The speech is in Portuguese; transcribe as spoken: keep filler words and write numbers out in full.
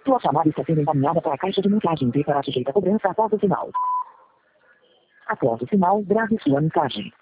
Sua chamada está sendo encaminhada para a caixa de mensagem e será sujeita a cobrança após o sinal. Após o sinal, grave sua mensagem.